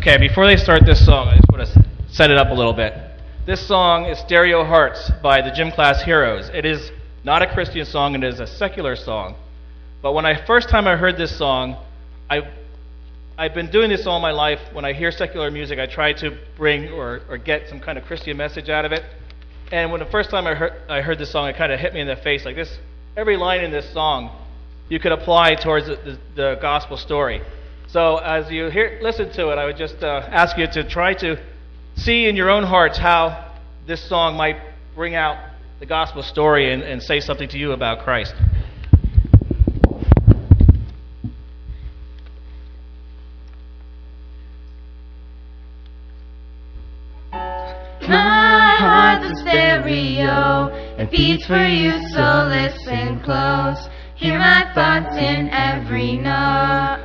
Okay, before they start this song, I just want to set it up a little bit. This song is Stereo Hearts by the Gym Class Heroes. It is not a Christian song, it is a secular song. But when first time I heard this song, I've been doing this all my life. When I hear secular music, I try to bring or get some kind of Christian message out of it. And when the first time I heard this song, it kind of hit me in the face like this. Every line in this song you could apply towards the gospel story. So as you listen to it, I would just ask you to try to see in your own hearts how this song might bring out the gospel story and say something to you about Christ. My heart's a stereo, it beats for you, so listen close. Hear my thoughts in every note.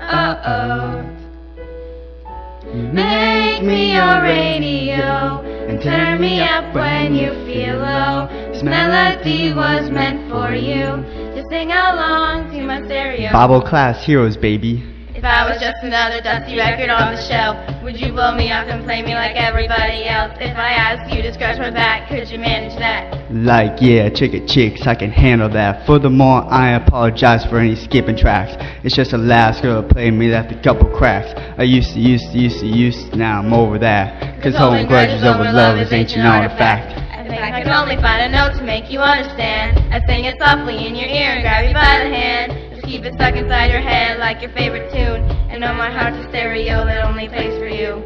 Make me your radio and turn me up when you feel low. This melody was meant for you, just sing along to my stereo. Bible Class Heroes, baby. If I was just another dusty record on the shelf, would you blow me up and play me like everybody else? If I asked you to scratch my back, could you manage that? Like, yeah, chicks, I can handle that. Furthermore, I apologize for any skipping tracks. It's just the last girl that played me left a couple cracks. I used to, now I'm over that. Cause holding grudges over love is ancient artifact. If I could only find a note to make you understand, I'd sing it softly in your ear and grab you by the hand. Keep it stuck inside your head like your favorite tune, and know my heart's a stereo that only plays for you.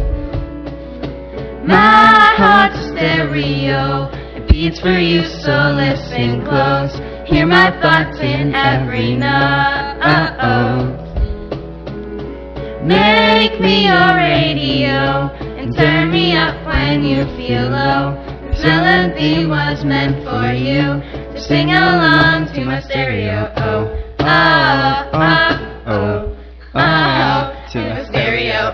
My heart's a stereo, it beats for you, so listen close. Hear my thoughts in every note. Make me your radio and turn me up when you feel low. This melody was meant for you, to sing along to my stereo. To my stereo,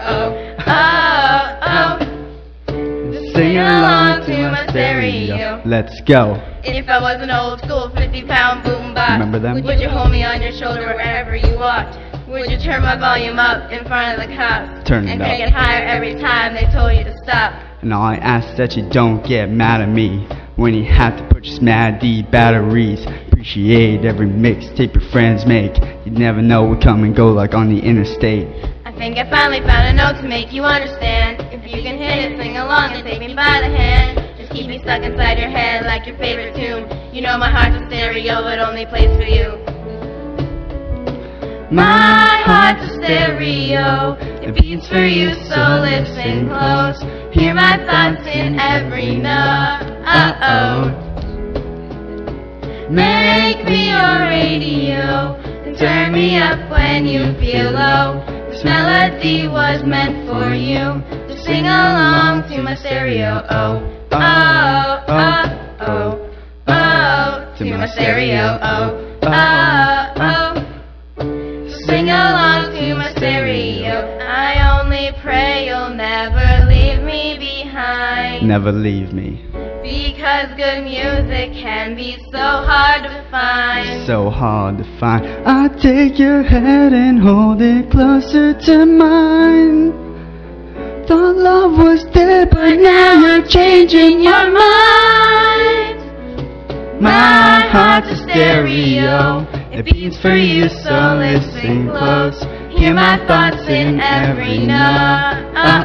sing along to my stereo. Let's go. If I was an old school 50-pound boombox, Remember them? would you hold me on your shoulder wherever you walked? Would you turn my volume up in front of the cops? Turn it and up. crank it higher every time they told you to stop? And all I ask that you don't get mad at me when you have to purchase Mad D batteries. Appreciate every mixtape your friends make. You never know what come and go like on the interstate. I think I finally found a note to make you understand. If you can hit it, sing along and take me by the hand. Just keep me stuck inside your head like your favorite tune. You know my heart's a stereo, it only plays for you. My heart's a stereo, it beats for you, so listen close. Hear my thoughts in every note. Make me your radio and turn me up when you feel low. This melody was meant for you, to sing along to my stereo. To my stereo. Sing along to my stereo. I only pray you'll never leave me behind. Never leave me. Because good music can be so hard to find. So hard to find. I take your head and hold it closer to mine. Thought love was dead, but now you're changing your mind. My heart's a stereo, it beats for you, so listen close. Hear my thoughts in every note.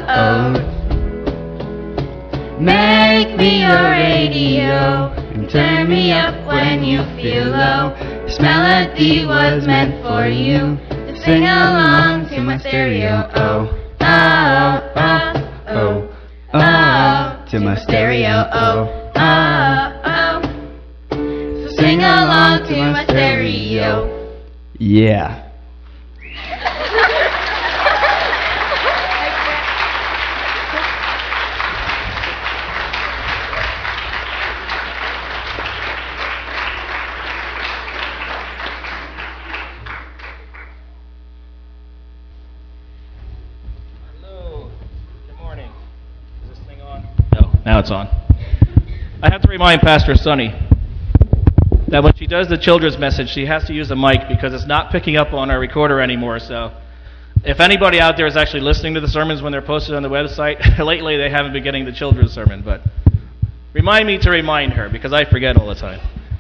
Make me your radio and turn me up when you feel low. This melody was meant for you, to sing along to my stereo. To my stereo. So sing along to my stereo. Yeah. Now it's on. I have to remind Pastor Sunny that when she does the children's message, she has to use the mic because it's not picking up on our recorder anymore. So If anybody out there is actually listening to the sermons when they're posted on the website, lately they haven't been getting the children's sermon, but remind me to remind her, because I forget all the time.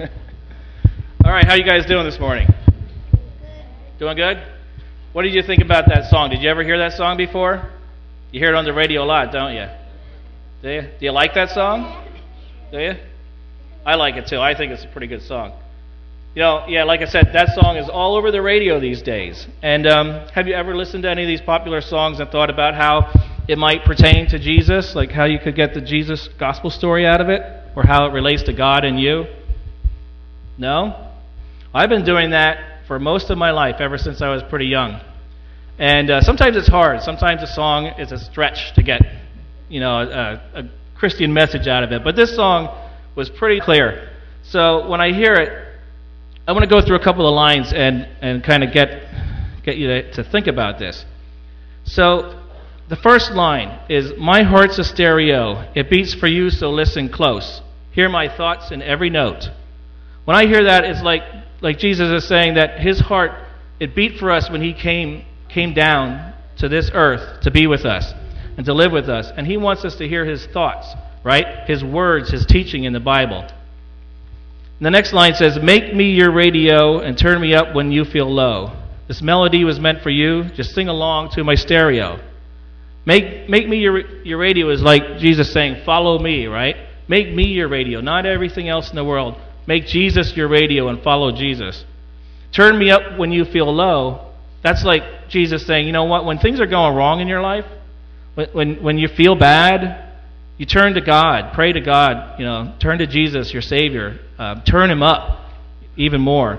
All right, how you guys doing this morning? Doing good? What did you think about that song? Did you ever hear that song before? You hear it on the radio a lot, don't you? Do you? Do you like that song? Do you? I like it too. I think it's a pretty good song. You know, yeah, like I said, that song is all over the radio these days. And have you ever listened to any of these popular songs and thought about how it might pertain to Jesus? Like how you could get the Jesus gospel story out of it? Or how it relates to God and you? No? I've been doing that for most of my life, ever since I was pretty young. And sometimes it's hard. Sometimes a song is a stretch to get, you know, a Christian message out of it. But this song was pretty clear. So when I hear it, I want to go through a couple of lines and kind of get you to think about this. So the first line is, "My heart's a stereo. It beats for you, so listen close. Hear my thoughts in every note." When I hear that, it's like Jesus is saying that his heart, it beat for us when he came down to this earth to be with us and to live with us. And he wants us to hear his thoughts, right? His words, his teaching in the Bible. And the next line says, "Make me your radio and turn me up when you feel low. This melody was meant for you. Just sing along to my stereo." Make me your radio is like Jesus saying, follow me, right? Make me your radio, not everything else in the world. Make Jesus your radio and follow Jesus. Turn me up when you feel low. That's like Jesus saying, you know what? When things are going wrong in your life, when you feel bad, you turn to God, pray to God, you know, turn to Jesus, your Savior, turn him up even more.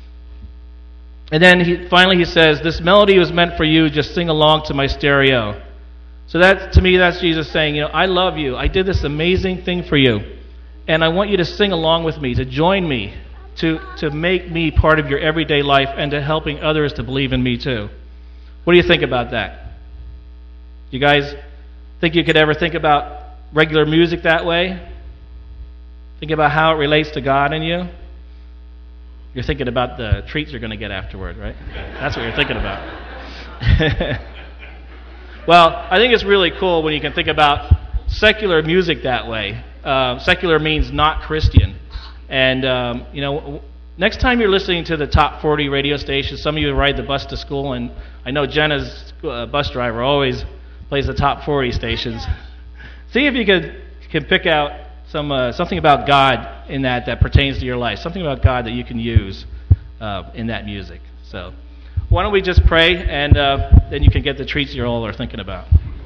And then finally he says, "This melody was meant for you, just sing along to my stereo." So that, to me, that's Jesus saying, you know, I love you. I did this amazing thing for you. And I want you to sing along with me, to join me, to make me part of your everyday life and to helping others to believe in me too. What do you think about that? You guys think you could ever think about regular music that way? Think about how it relates to God and you? You're thinking about the treats you're going to get afterward, right? That's what you're thinking about. Well, I think it's really cool when you can think about secular music that way. Secular means not Christian. And, you know, next time you're listening to the top 40 radio stations, some of you ride the bus to school, and I know Jenna's bus driver always plays the top 40 stations. See if you can pick out something about God in that pertains to your life, something about God that you can use in that music. So why don't we just pray, and then you can get the treats you all are thinking about.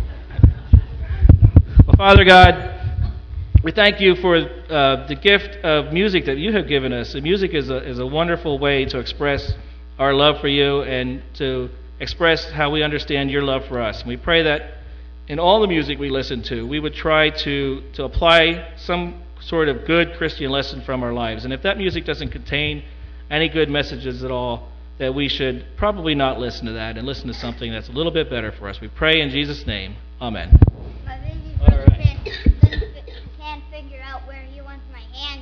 Well, Father God, we thank you for the gift of music that you have given us. And music is a wonderful way to express our love for you and to express how we understand your love for us. And we pray that in all the music we listen to, we would try to apply some sort of good Christian lesson from our lives. And if that music doesn't contain any good messages at all, that we should probably not listen to that and listen to something that's a little bit better for us. We pray in Jesus' name. Amen. My baby brother can't figure out where he wants my hand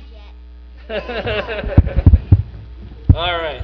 yet. All right.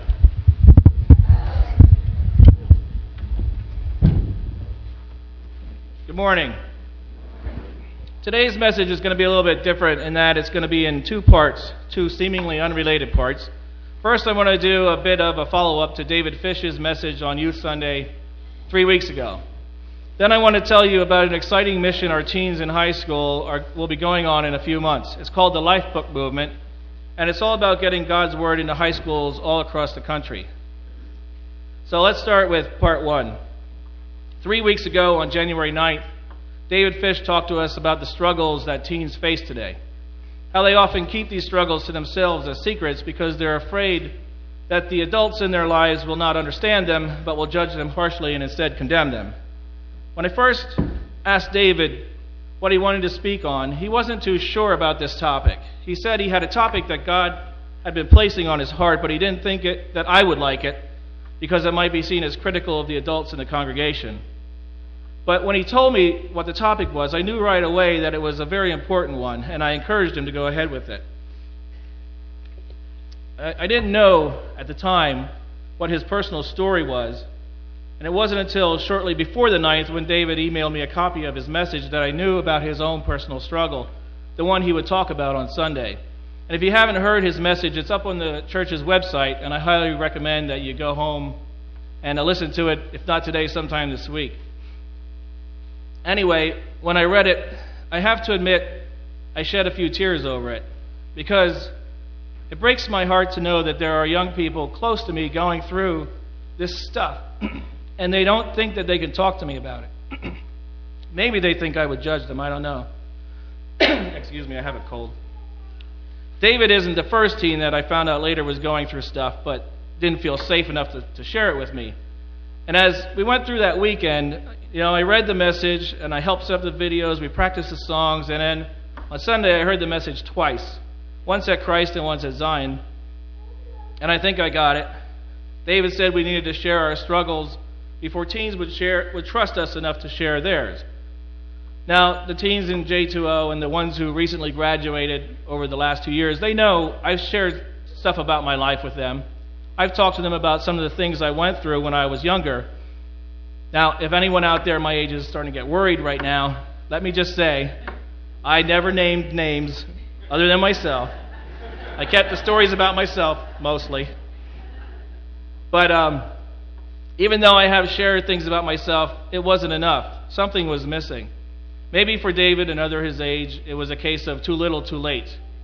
Good morning. Today's message is going to be a little bit different in that it's going to be in two parts, two seemingly unrelated parts. First, I want to do a bit of a follow-up to David Fish's message on Youth Sunday 3 weeks ago. Then I want to tell you about an exciting mission our teens in high school will be going on in a few months. It's called the Lifebook Movement, and it's all about getting God's Word into high schools all across the country. So let's start with part one. 3 weeks ago, on January 9th, David Fish talked to us about the struggles that teens face today. How they often keep these struggles to themselves as secrets because they're afraid that the adults in their lives will not understand them, but will judge them harshly and instead condemn them. When I first asked David what he wanted to speak on, he wasn't too sure about this topic. He said he had a topic that God had been placing on his heart, but he didn't think that I would like it because it might be seen as critical of the adults in the congregation. But when he told me what the topic was, I knew right away that it was a very important one, and I encouraged him to go ahead with it. I didn't know at the time what his personal story was, And it wasn't until shortly before the 9th when David emailed me a copy of his message that I knew about his own personal struggle, the one he would talk about on Sunday. And if you haven't heard his message, it's up on the church's website, and I highly recommend that you go home and listen to it, if not today, sometime this week. Anyway, when I read it, I have to admit I shed a few tears over it, because it breaks my heart to know that there are young people close to me going through this stuff, and they don't think that they can talk to me about it. Maybe they think I would judge them, I don't know. Excuse me, I have a cold. David isn't the first teen that I found out later was going through stuff, but didn't feel safe enough to share it with me. And as we went through that weekend, I read the message, and I helped set up the videos, we practiced the songs, and then on Sunday I heard the message twice. Once at Christ and once at Zion. And I think I got it. David said we needed to share our struggles before teens would trust us enough to share theirs. Now, the teens in J2O and the ones who recently graduated over the last 2 years, they know I've shared stuff about my life with them. I've talked to them about some of the things I went through when I was younger. Now, if anyone out there my age is starting to get worried right now, let me just say, I never named names other than myself. I kept the stories about myself, mostly. But even though I have shared things about myself, it wasn't enough. Something was missing. Maybe for David and others his age, it was a case of too little, too late.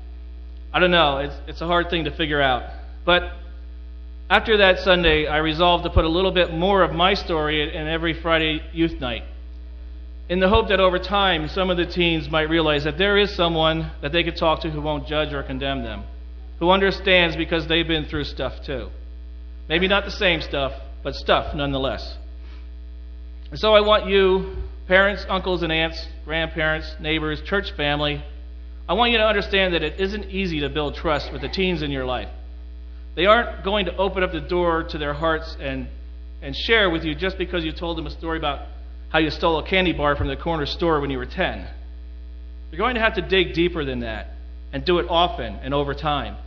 I don't know. It's a hard thing to figure out. But after that Sunday, I resolved to put a little bit more of my story in every Friday youth night, in the hope that over time, some of the teens might realize that there is someone that they could talk to who won't judge or condemn them, who understands because they've been through stuff too. Maybe not the same stuff, but stuff nonetheless. And so I want you, parents, uncles and aunts, grandparents, neighbors, church family, I want you to understand that it isn't easy to build trust with the teens in your life. They aren't going to open up the door to their hearts and share with you just because you told them a story about how you stole a candy bar from the corner store when you were 10. You're going to have to dig deeper than that and do it often and over time.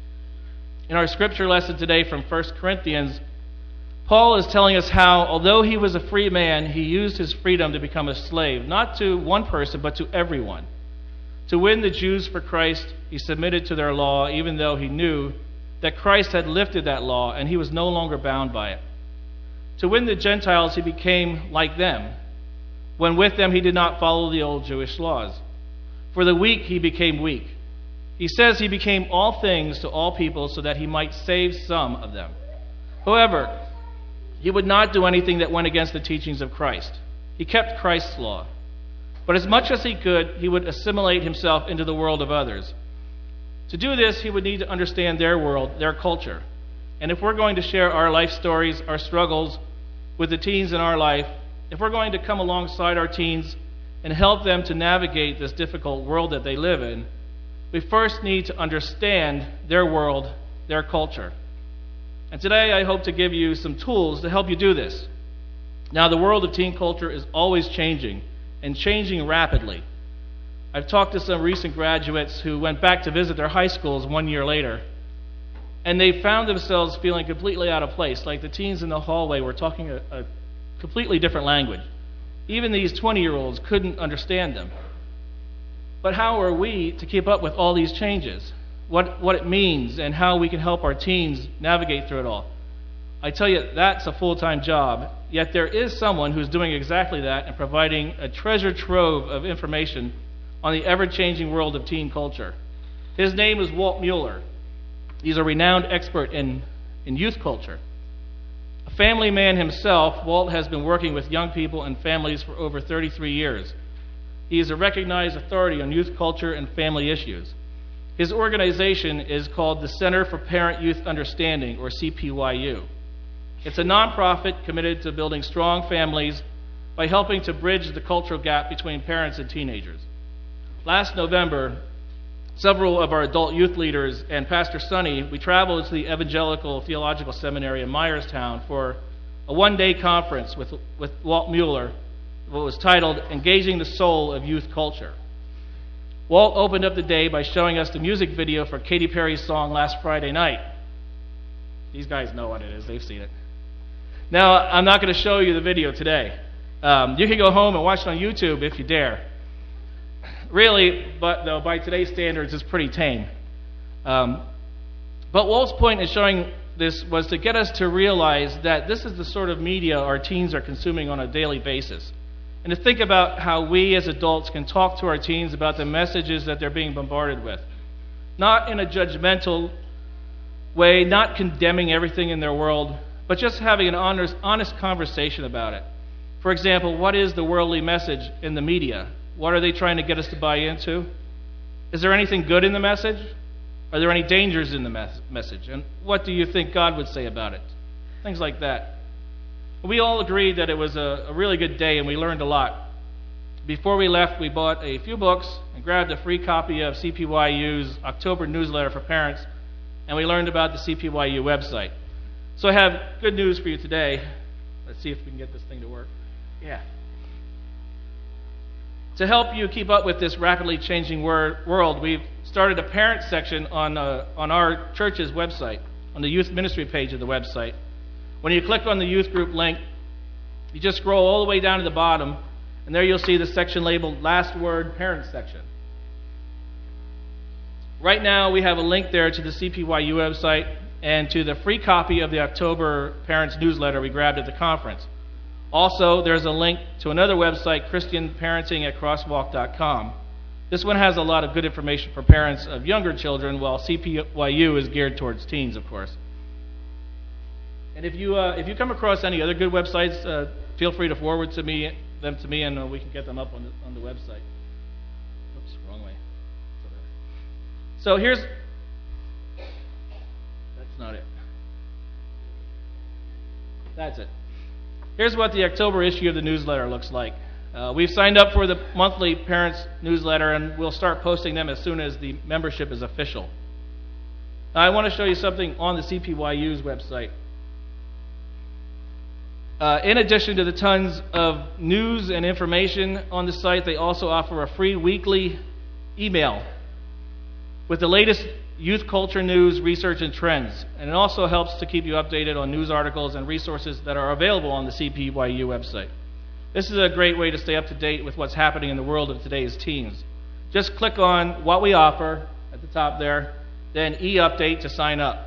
In our scripture lesson today from 1 Corinthians, Paul is telling us how, although he was a free man, he used his freedom to become a slave, not to one person, but to everyone. To win the Jews for Christ, he submitted to their law, even though he knew that Christ had lifted that law and he was no longer bound by it. To win the Gentiles, he became like them. When with them, he did not follow the old Jewish laws. For the weak, he became weak. He says he became all things to all people so that he might save some of them. However, he would not do anything that went against the teachings of Christ. He kept Christ's law. But as much as he could, he would assimilate himself into the world of others. To do this, he would need to understand their world, their culture. And if we're going to share our life stories, our struggles with the teens in our life, if we're going to come alongside our teens and help them to navigate this difficult world that they live in, we first need to understand their world, their culture. And today I hope to give you some tools to help you do this. Now, the world of teen culture is always changing, and changing rapidly. I've talked to some recent graduates who went back to visit their high schools 1 year later, and they found themselves feeling completely out of place, like the teens in the hallway were talking a completely different language. Even these 20-year-olds couldn't understand them. But how are we to keep up with all these changes? What it means and how we can help our teens navigate through it all? I tell you, that's a full-time job, yet there is someone who's doing exactly that and providing a treasure trove of information on the ever-changing world of teen culture. His name is Walt Mueller. He's a renowned expert in youth culture. A family man himself, Walt has been working with young people and families for over 33 years. He is a recognized authority on youth culture and family issues. His organization is called the Center for Parent-Youth Understanding, or CPYU. It's a nonprofit committed to building strong families by helping to bridge the cultural gap between parents and teenagers. Last November, several of our adult youth leaders and Pastor Sonny, we traveled to the Evangelical Theological Seminary in Myerstown for a one-day conference with Walt Mueller, what was titled Engaging the Soul of Youth Culture. Walt opened up the day by showing us the music video for Katy Perry's song Last Friday Night. These guys know what it is. They've seen it. Now, I'm not going to show you the video today. You can go home and watch it on YouTube if you dare. Really, but though by today's standards, it's pretty tame. But Walt's point in showing this was to get us to realize that this is the sort of media our teens are consuming on a daily basis. And to think about how we as adults can talk to our teens about the messages that they're being bombarded with. Not in a judgmental way, not condemning everything in their world, but just having an honest conversation about it. For example, what is the worldly message in the media? What are they trying to get us to buy into? Is there anything good in the message? Are there any dangers in the message? And what do you think God would say about it? Things like that. We all agreed that it was a really good day and we learned a lot. Before we left, we bought a few books and grabbed a free copy of CPYU's October newsletter for parents, and we learned about the CPYU website. So I have good news for you today. Let's see if we can get this thing to work. Yeah. To help you keep up with this rapidly changing world, we've started a parent section on our church's website, on the youth ministry page of the website. When you click on the youth group link, you just scroll all the way down to the bottom, and there you'll see the section labeled Last Word Parent Section. Right now, we have a link there to the CPYU website and to the free copy of the October Parents newsletter we grabbed at the conference. Also, there's a link to another website, ChristianParenting@crosswalk.com. This one has a lot of good information for parents of younger children, while CPYU is geared towards teens, of course. And if you come across any other good websites, feel free to forward them to me, and we can get them up on the website. Oops, wrong way. So here's. That's not it. That's it. Here's what the October issue of the newsletter looks like. We've signed up for the monthly Parents newsletter, and we'll start posting them as soon as the membership is official. Now, I want to show you something on the CPYU's website. In addition to the tons of news and information on the site, they also offer a free weekly email with the latest youth culture news, research, and trends. And it also helps to keep you updated on news articles and resources that are available on the CPYU website. This is a great way to stay up to date with what's happening in the world of today's teens. Just click on what we offer at the top there, then e-update to sign up.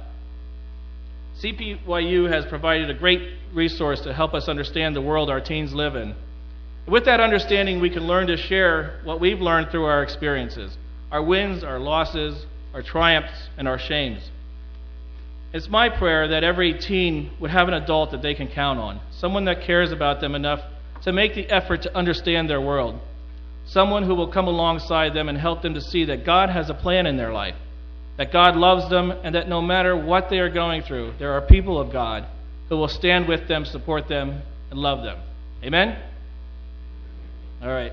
CPYU has provided a great resource to help us understand the world our teens live in. With that understanding, we can learn to share what we've learned through our experiences, our wins, our losses, our triumphs, and our shames. It's my prayer that every teen would have an adult that they can count on, someone that cares about them enough to make the effort to understand their world, someone who will come alongside them and help them to see that God has a plan in their life, that God loves them, and that no matter what they are going through, there are people of God who will stand with them, support them, and love them. Amen? All right.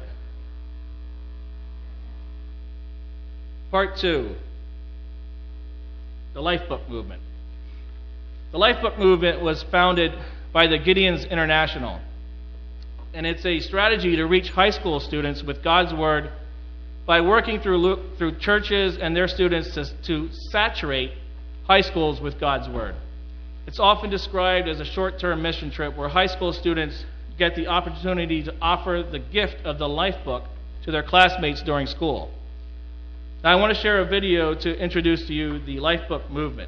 Part 2, the Lifebook Movement. The Lifebook Movement was founded by the Gideons International, and it's a strategy to reach high school students with God's Word by working through churches and their students to saturate high schools with God's Word. It's often described as a short-term mission trip where high school students get the opportunity to offer the gift of the life book to their classmates during school. Now, I want to share a video to introduce to you the Lifebook Movement.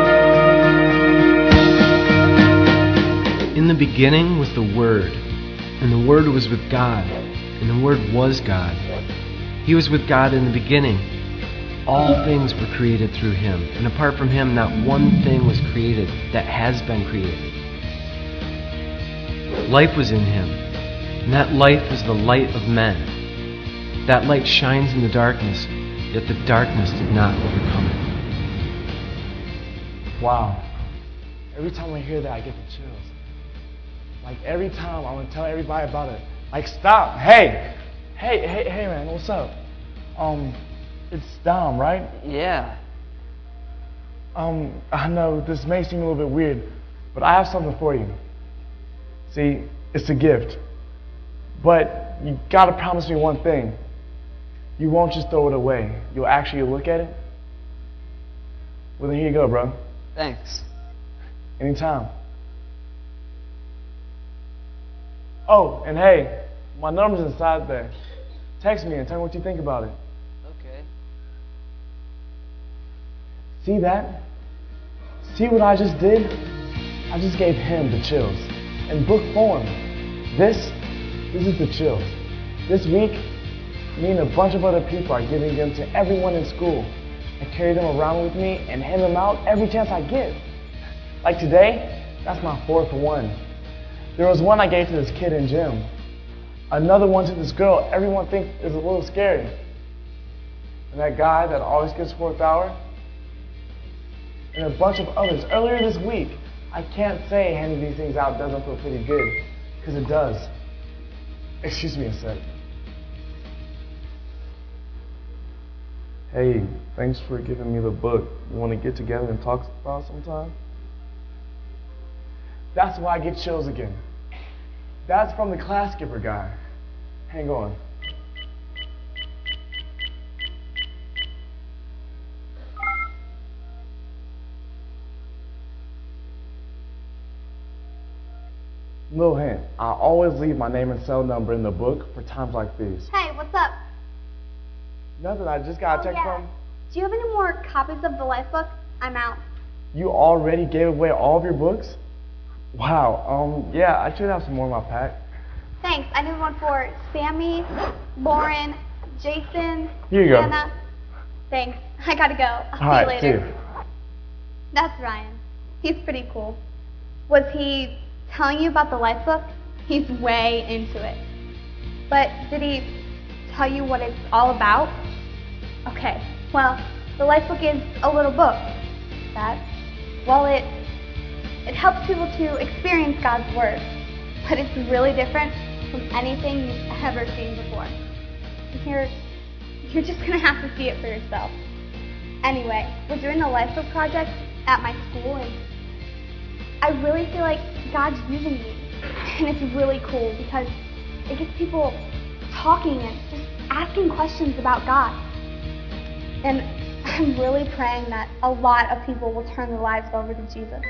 Beginning was the Word, And the Word was with God, and the Word was God. He was with God in the beginning. All things were created through Him, and apart from Him, not one thing was created that has been created. Life was in Him, and that life is the light of men. That light shines in the darkness, yet the darkness did not overcome it. Wow. Every time I hear that, I get the chills. Like, every time I want to tell everybody about it. Like, stop. Hey, man, what's up? It's Dom, right? Yeah. I know this may seem a little bit weird, but I have something for you. See, it's a gift. But you gotta promise me one thing. You won't just throw it away. You'll actually look at it. Well, then here you go, bro. Thanks. Anytime. Oh, and hey, my number's inside there. Text me and tell me what you think about it. Okay. See that? See what I just did? I just gave him the chills. In book form. This is the chills. This week, me and a bunch of other people are giving them to everyone in school. I carry them around with me and hand them out every chance I get. Like today, that's my 4th one. There was one I gave to this kid in gym. Another one to this girl everyone thinks is a little scary. And that guy that always gets 4th hour. And a bunch of others. Earlier this week, I can't say handing these things out doesn't feel pretty good, because it does. Excuse me a sec. Hey, thanks for giving me the book. You want to get together and talk about it sometime? That's why I get chills again. That's from the class giver guy. Hang on. Little hint, I always leave my name and cell number in the book for times like these. Hey, what's up? Nothing, I just got a text from... Do you have any more copies of the Life book? I'm out. You already gave away all of your books? Wow, yeah, I should have some more in my pack. Thanks. I need one for Sammy, Lauren, Jason, Here you go. Hannah. Thanks. I gotta go. I'll All right, see you later. see you. That's Ryan. He's pretty cool. Was he telling you about the Life book? He's way into it. But did he tell you what it's all about? Okay, well, the Life book is a little book that, well, it helps people to experience God's Word, but it's really different from anything you've ever seen before. You're just going to have to see it for yourself. Anyway, we're doing a Life book project at my school, and I really feel like God's using me, and it's really cool because it gets people talking and just asking questions about God. And I'm really praying that a lot of people will turn their lives over to Jesus.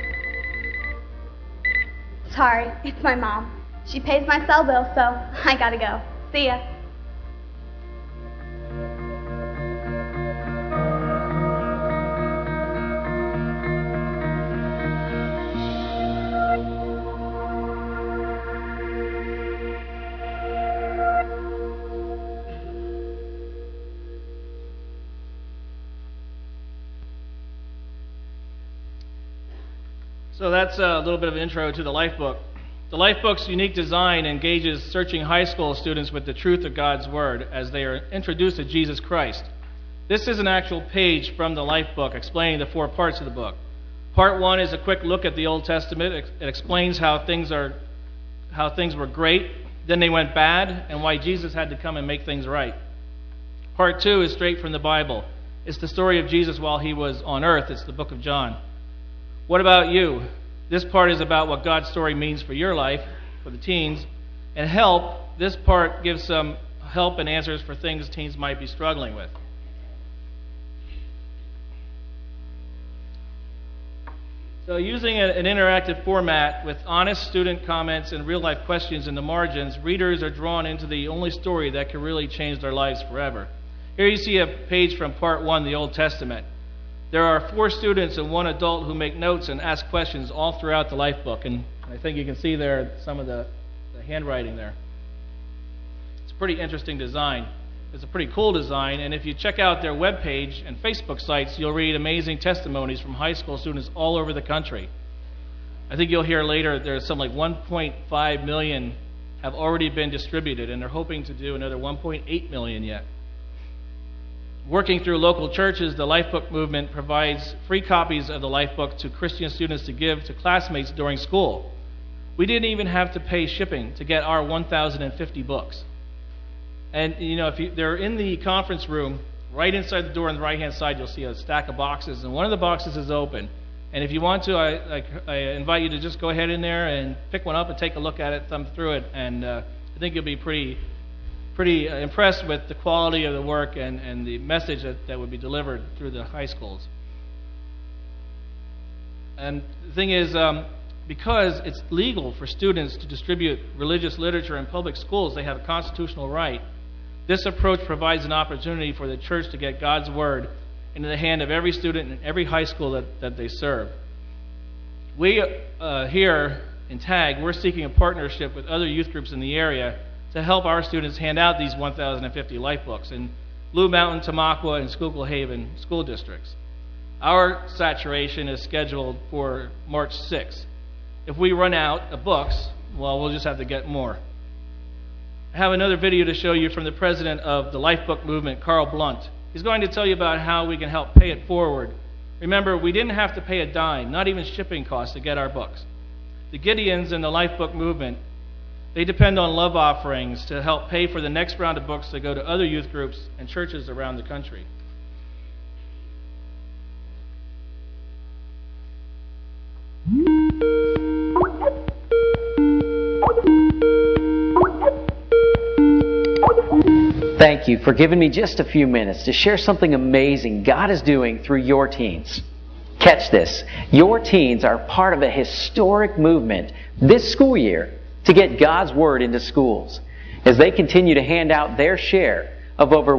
Sorry, it's my mom. She pays my cell bill, so I gotta go. See ya. So that's a little bit of an intro to the Life book. The Life book's unique design engages searching high school students with the truth of God's Word as they are introduced to Jesus Christ. This is an actual page from the Life book explaining the 4 parts of the book. Part 1 is a quick look at the Old Testament. It explains how things were great, then they went bad, and why Jesus had to come and make things right. Part 2 is straight from the Bible. It's the story of Jesus while he was on earth. It's the book of John. What about you? This part is about what God's story means for your life, for the teens. And help, this part gives some help and answers for things teens might be struggling with. So using an interactive format with honest student comments and real-life questions in the margins, readers are drawn into the only story that can really change their lives forever. Here you see a page from Part 1, the Old Testament. There are 4 students and 1 adult who make notes and ask questions all throughout the Life book. And I think you can see there some of the the handwriting there. It's a pretty interesting design. It's a pretty cool design, and if you check out their webpage and Facebook sites, you'll read amazing testimonies from high school students all over the country. I think you'll hear later there's some like 1.5 million have already been distributed, and they're hoping to do another 1.8 million yet. Working through local churches, the Lifebook movement provides free copies of the Lifebook to Christian students to give to classmates during school. We didn't even have to pay shipping to get our 1,050 books. And if they're in the conference room, right inside the door on the right-hand side, you'll see a stack of boxes, and one of the boxes is open. And if you want to, I invite you to just go ahead in there and pick one up and take a look at it, thumb through it, and I think you'll be pretty impressed with the quality of the work and the message that would be delivered through the high schools. And the thing is, because it's legal for students to distribute religious literature in public schools, they have a constitutional right. This approach provides an opportunity for the church to get God's Word into the hand of every student in every high school that they serve. We here in TAG, we're seeking a partnership with other youth groups in the area to help our students hand out these 1,050 Lifebooks in Blue Mountain, Tamaqua, and Schuylkill Haven school districts. Our saturation is scheduled for March 6th. If we run out of books, well, we'll just have to get more. I have another video to show you from the president of the Lifebook movement, Carl Blunt. He's going to tell you about how we can help pay it forward. Remember, we didn't have to pay a dime, not even shipping costs, to get our books. The Gideons and the Lifebook movement, they depend on love offerings to help pay for the next round of books that go to other youth groups and churches around the country. Thank you for giving me just a few minutes to share something amazing God is doing through your teens. Catch this. Your teens are part of a historic movement this school year to get God's Word into schools as they continue to hand out their share of over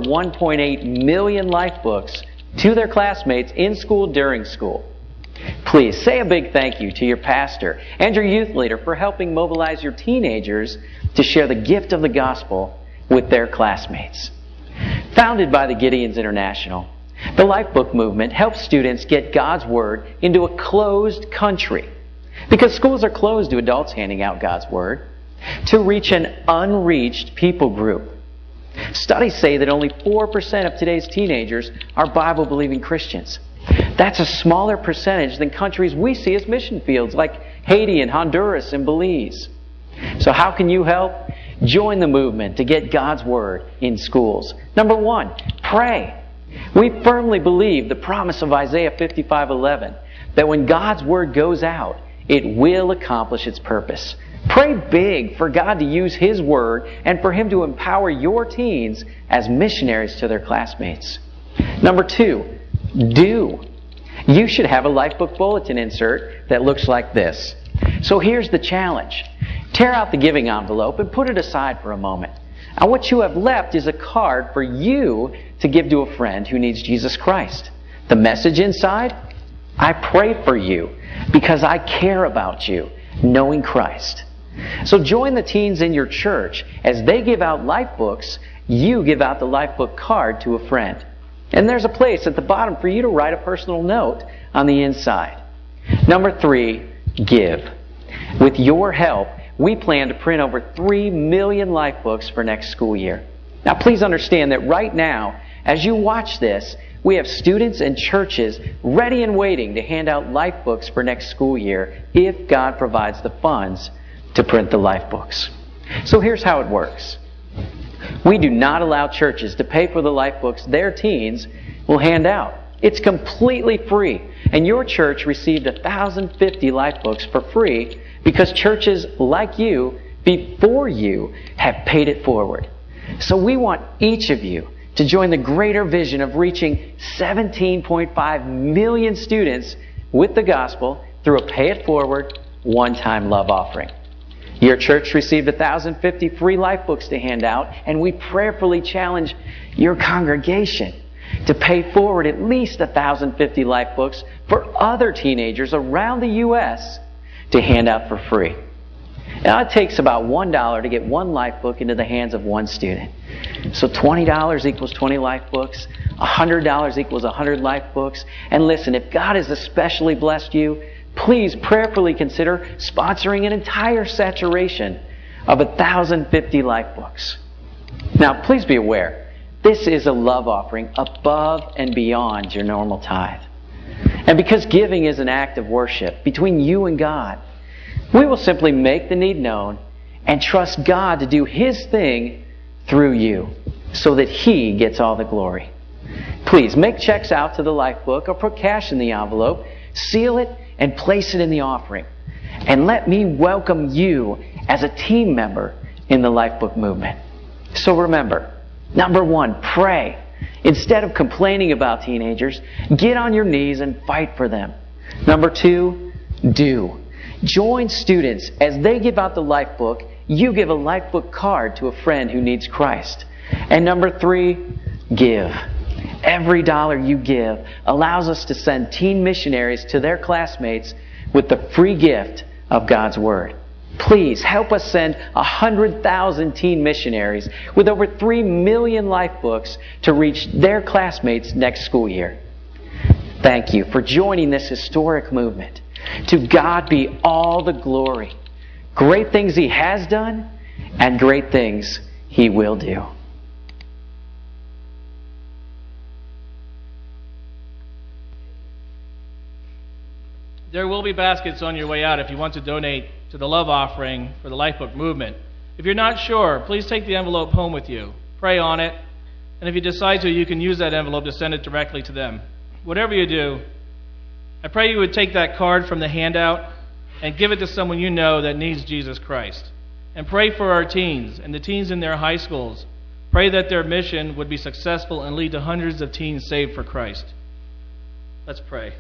1.8 million life books to their classmates in school during school. Please say a big thank you to your pastor and your youth leader for helping mobilize your teenagers to share the gift of the gospel with their classmates. Founded by the Gideons International, the Lifebook movement helps students get God's Word into a closed country, because schools are closed to adults handing out God's Word, to reach an unreached people group. Studies say that only 4% of today's teenagers are Bible-believing Christians. That's a smaller percentage than countries we see as mission fields like Haiti and Honduras and Belize. So how can you help? Join the movement to get God's Word in schools. Number one, pray. We firmly believe the promise of Isaiah 55:11 that when God's Word goes out, it will accomplish its purpose. Pray big for God to use His Word and for Him to empower your teens as missionaries to their classmates. Number two, do. You should have a Lifebook bulletin insert that looks like this. So here's the challenge. Tear out the giving envelope and put it aside for a moment. And what you have left is a card for you to give to a friend who needs Jesus Christ. The message inside, I pray for you because I care about you, knowing Christ. So join the teens in your church. As they give out life books, you give out the Lifebook card to a friend. And there's a place at the bottom for you to write a personal note on the inside. Number three, give. With your help, we plan to print over 3 million life books for next school year. Now please understand that right now, as you watch this, we have students and churches ready and waiting to hand out life books for next school year if God provides the funds to print the life books. So here's how it works. We do not allow churches to pay for the life books their teens will hand out. It's completely free. And your church received 1,050 life books for free because churches like you, before you, have paid it forward. So we want each of you to join the greater vision of reaching 17.5 million students with the gospel through a pay-it-forward, one-time love offering. Your church received 1,050 free life books to hand out, and we prayerfully challenge your congregation to pay forward at least 1,050 life books for other teenagers around the U.S. to hand out for free. Now, it takes about $1 to get one life book into the hands of one student. So $20 equals 20 life books. $100 equals 100 life books. And listen, if God has especially blessed you, please prayerfully consider sponsoring an entire saturation of 1,050 life books. Now, please be aware, this is a love offering above and beyond your normal tithe. And because giving is an act of worship between you and God, we will simply make the need known and trust God to do His thing through you so that He gets all the glory. Please make checks out to the life book or put cash in the envelope, seal it, and place it in the offering. And let me welcome you as a team member in the life book movement. So remember, number 1, pray. Instead of complaining about teenagers, get on your knees and fight for them. Number 2, do. Join students as they give out the life book. You give a life book card to a friend who needs Christ. And number 3, give. Every dollar you give allows us to send teen missionaries to their classmates with the free gift of God's Word. Please help us send 100,000 teen missionaries with over 3 million life books to reach their classmates next school year. Thank you for joining this historic movement. To God be all the glory. Great things He has done and great things He will do. There will be baskets on your way out if you want to donate to the love offering for the Lifebook movement. If you're not sure, please take the envelope home with you. Pray on it. And if you decide to, you can use that envelope to send it directly to them. Whatever you do, I pray you would take that card from the handout and give it to someone you know that needs Jesus Christ. And pray for our teens and the teens in their high schools. Pray that their mission would be successful and lead to hundreds of teens saved for Christ. Let's pray.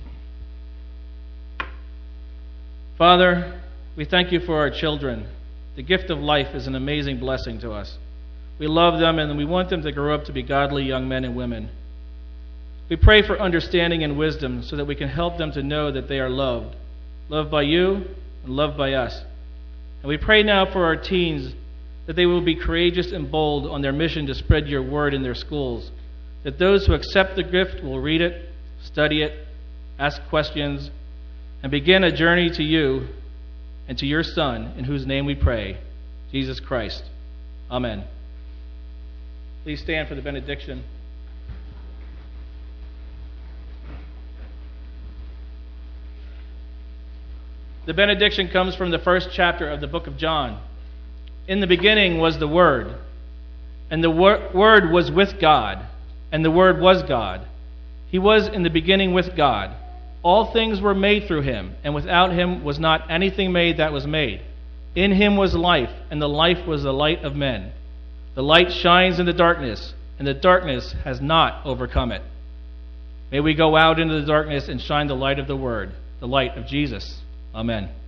Father, we thank you for our children. The gift of life is an amazing blessing to us. We love them and we want them to grow up to be godly young men and women. We pray for understanding and wisdom so that we can help them to know that they are loved. Loved by you and loved by us. And we pray now for our teens that they will be courageous and bold on their mission to spread your word in their schools. That those who accept the gift will read it, study it, ask questions, and begin a journey to you and to your Son, in whose name we pray, Jesus Christ. Amen. Please stand for the benediction. The benediction comes from the first chapter of the book of John. In the beginning was the Word, and the Word was with God, and the Word was God. He was in the beginning with God. All things were made through Him, and without Him was not anything made that was made. In Him was life, and the life was the light of men. The light shines in the darkness, and the darkness has not overcome it. May we go out into the darkness and shine the light of the Word, the light of Jesus. Amen.